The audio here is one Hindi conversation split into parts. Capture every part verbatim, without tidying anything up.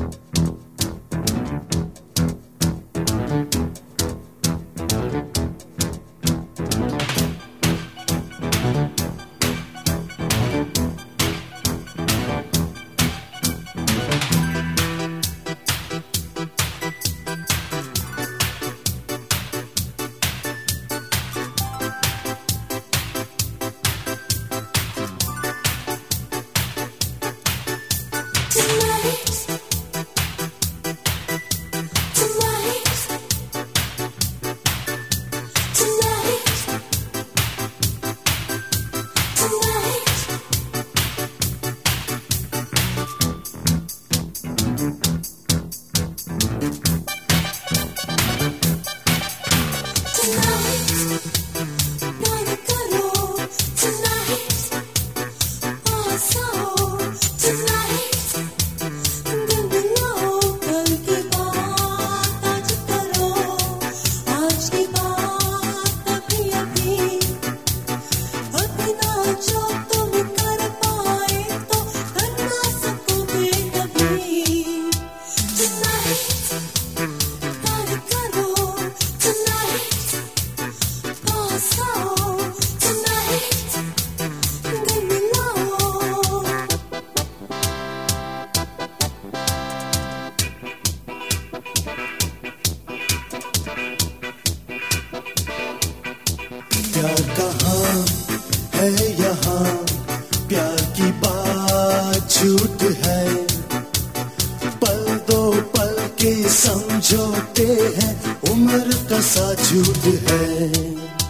प्यार कहाँ है यहाँ, प्यार की बात झूठ है, पल दो पल के समझौते हैं, उम्र का सा झूठ है।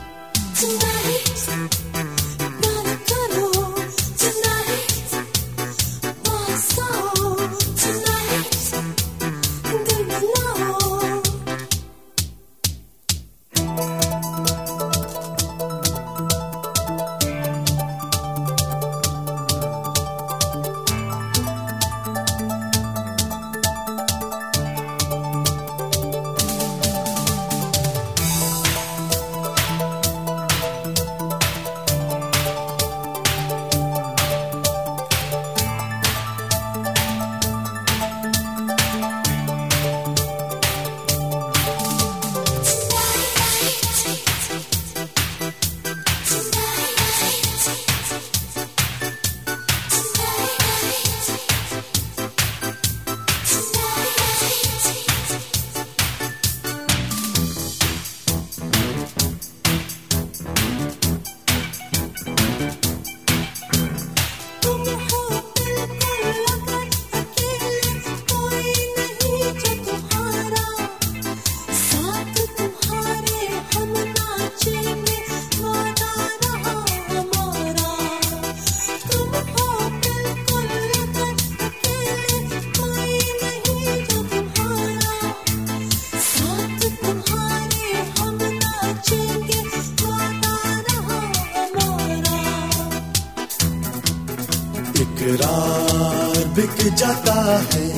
इकरार बिक जाता है,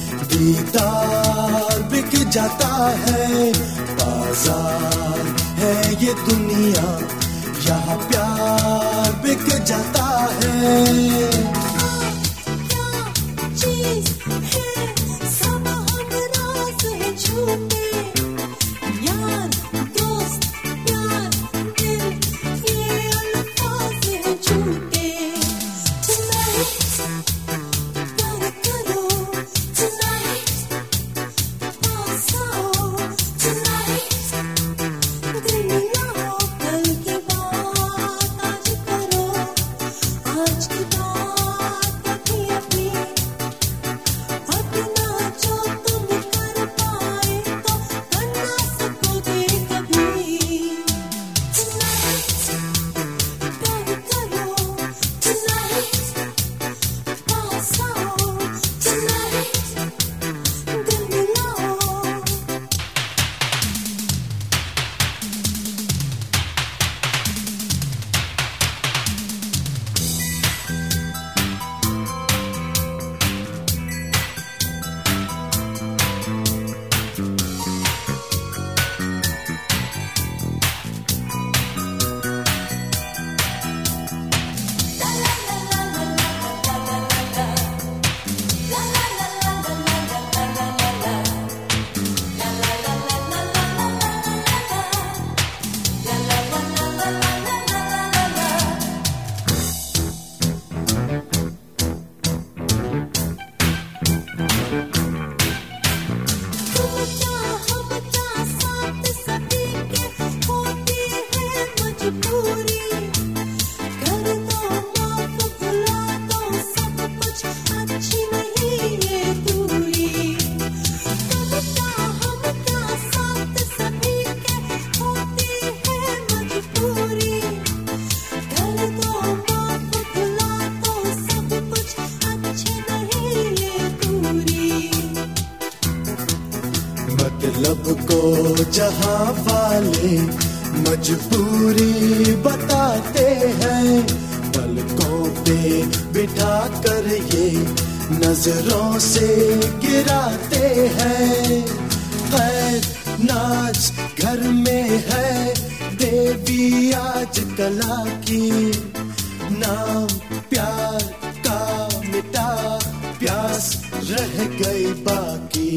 दीदार बिक जाता है, बाजार है ये दुनिया, यहाँ प्यार बिक जाता है। आज की जहां वाले मजबूरी बताते हैं, पलकों पे बिठा कर ये नजरों से गिराते हैं। खैर नाच घर में है देवी आज कला की, नाम प्यार का मिटा प्यास रह गई बाकी।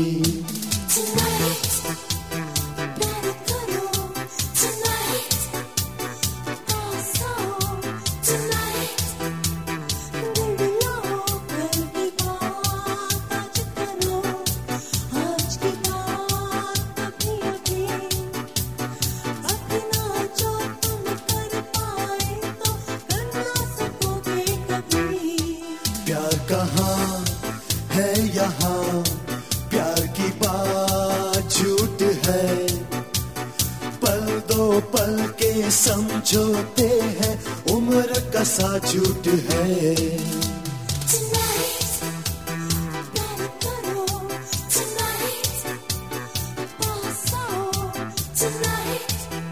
प्यार कहाँ है यहाँ, प्यार की बात झूठ है, पल दो पल के समझौते हैं, उम्र का सा झूठ है। Tonight,